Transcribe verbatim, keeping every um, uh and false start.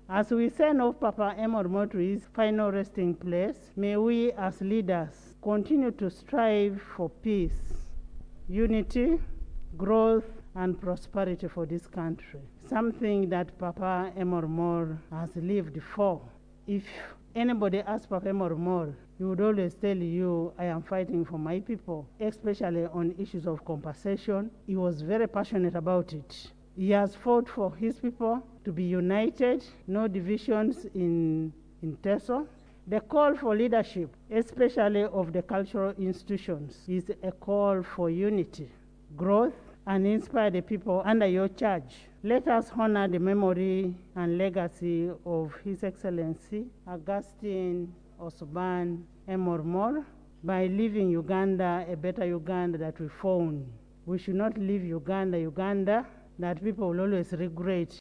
As we send off Papa Emor to his final resting place, may we as leaders continue to strive for peace, unity, growth, and prosperity for this country. Something that Papa Emor has lived for. If anybody asks Papa Emor, he would always tell you, I am fighting for my people, especially on issues of compensation. He was very passionate about it. He has fought for his people to be united, no divisions in, in Teso. The call for leadership, especially of the cultural institutions, is a call for unity, growth, and inspire the people under your charge. Let us honor the memory and legacy of His Excellency Augustine Osban Emor by leaving Uganda a better Uganda that we found. We should not leave Uganda, Uganda, that people will always regret.